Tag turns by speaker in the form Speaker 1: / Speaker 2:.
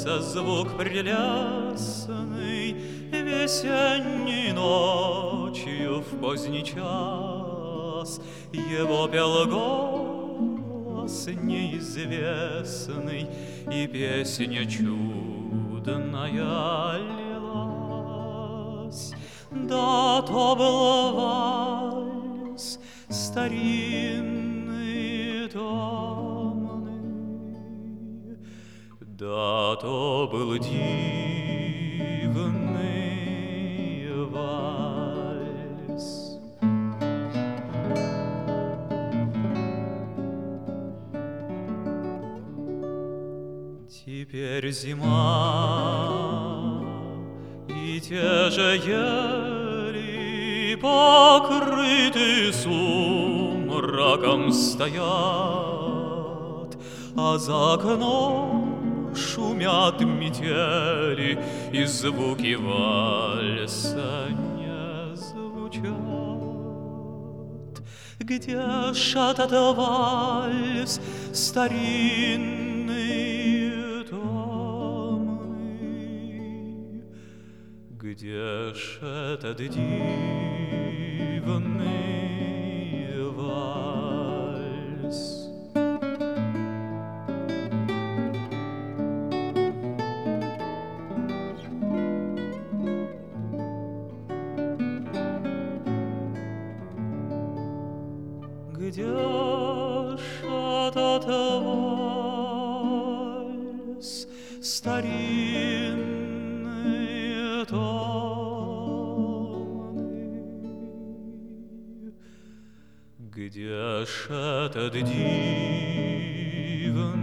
Speaker 1: Раздался звук прелестный весенней ночью в поздний час. Его пел голос неизвестный, и песня чудная лилась. Да, то был вальс старинный, томный, да, то был дивный вальс. Теперь зима, и те же ели, покрыты сумраком, стоят, а за окном шумят метели, и звуки вальса не звучат. Где ж этот вальс старинный, томный? Где ж этот дивный вальс? Где ж этот вальс старинный, томный? Где ж этот дивный